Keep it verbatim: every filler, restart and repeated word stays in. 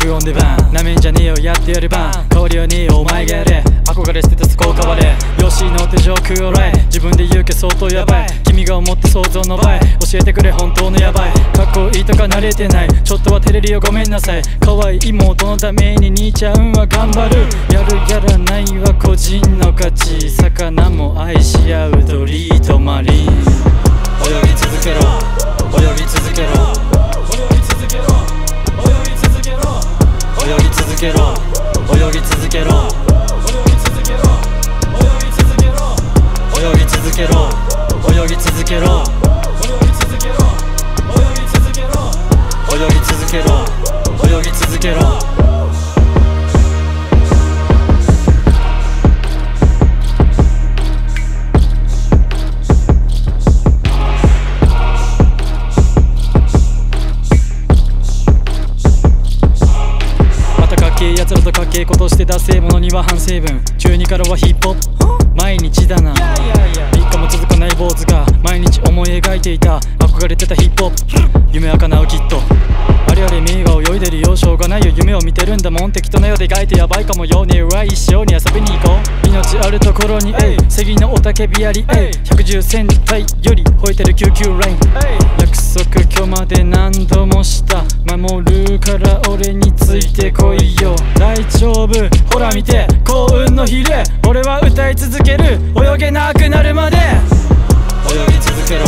オンデバンなめんじゃねえよやってやる番変わりはねえよお前がやれ憧れ捨てたスコー変われよしの手上空をらえ自分で言うけ相当やばい君が思って想像の倍教えてくれ本当のやばいかっこいいとか慣れてないちょっとは照れるよごめんなさい可愛い妹のために兄ちゃんは頑張るやるやらないは個人の勝ち魚も愛し合うドリートマリン泳ぎ続けろ泳ぎ続けろ泳ぎ続けろ泳ぎ続けろ泳ぎ続けろ泳ぎ続けろ泳ぎ続けろ泳ぎ続けろ泳ぎ続けろ泳ぎ続けろ泳ぎ続けろまたかっけえやつらとかっけえことしてダセえものには反省文中にからはヒップホップ毎日だなみっかも続かない坊主が毎日思い描いていた憧れてたヒップホップ夢は叶うきっとあれあれ目が泳いでるよしょうがないよ夢を見てるんだもん適当なようで描いてやばいかもよねは一緒に遊びに行こう命あるところにえい正義のおたけびありえいひゃくじゅう戦隊より吠えてる救急ライン約束今日まで何度もした守るから俺についてこいよ大丈夫ほら見て幸運のヒレ俺は歌い続ける泳げなくなるまで泳ぎ続けろ